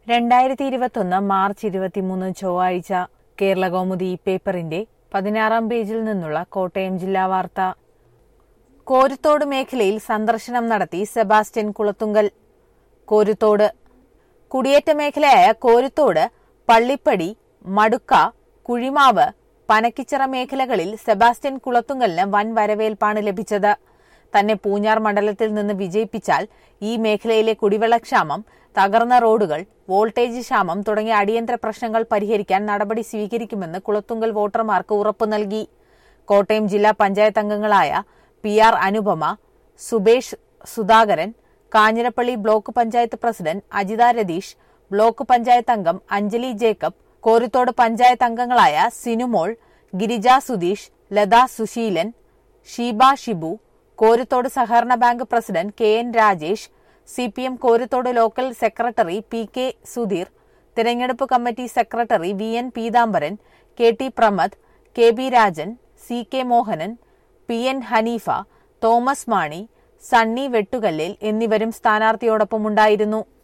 2021 March 23 ചൊവ്വാഴ്ച കേരളകൗമുദി പേപ്പറിന്റെ 16-ാം പേജിൽ നിന്നുള്ള കോട്ടയം ജില്ലാ വാർത്ത. കോരുത്തോട് മേഖലയിൽ സന്ദർശനം നടത്തി സെബാസ്റ്റ്യൻ കുളത്തുങ്കൽ. കോരുത്തോട് കുടിയേറ്റ മേഖലയായ കോരുത്തോട്, പള്ളിപ്പടി, മടുക്ക, കുഴിമാവ്, പനക്കിച്ചിറ മേഖലകളിൽ സെബാസ്റ്റ്യൻ കുളത്തുങ്കലിന് വൻ വരവേൽപ്പാണ് ലഭിച്ചത്. തന്നെ പൂഞ്ഞാർ മണ്ഡലത്തിൽ നിന്ന് വിജയിപ്പിച്ചാൽ ഈ മേഖലയിലെ കുടിവെള്ളക്ഷാമം, തകർന്ന റോഡുകൾ, വോൾട്ടേജ് ക്ഷാമം തുടങ്ങിയ അടിയന്തര പ്രശ്നങ്ങൾ പരിഹരിക്കാൻ നടപടി സ്വീകരിക്കുമെന്ന് കുളത്തുങ്കൽ വോട്ടർമാർക്ക് ഉറപ്പു നൽകി. കോട്ടയം ജില്ലാ പഞ്ചായത്ത് അംഗങ്ങളായ PR Anupama, Subesh Sudhakaran, Kanjirappally block panchayat president Ajitha Ratheesh, block panchayat അംഗം അഞ്ജലി ജേക്കബ്, കോരുത്തോട് പഞ്ചായത്ത് അംഗങ്ങളായ സിനുമോൾ, ഗിരിജ സുധീഷ്, ലത സുശീലൻ, ഷീബ ഷിബു, കോരുത്തോട് സഹകരണ bank president KN Rajesh, CPM Koruthodu local secretary PK Sudheer, തിരഞ്ഞെടുപ്പ് committee secretary VN Peethambaran, KT Pramad, KB Rajan, CK Mohanan, PN Haneefa, Thomas Mani, Sunny വെട്ടുകല്ലിൽ എന്നിവരും സ്ഥാനാർത്ഥിയോടൊപ്പമുണ്ടായിരുന്നു.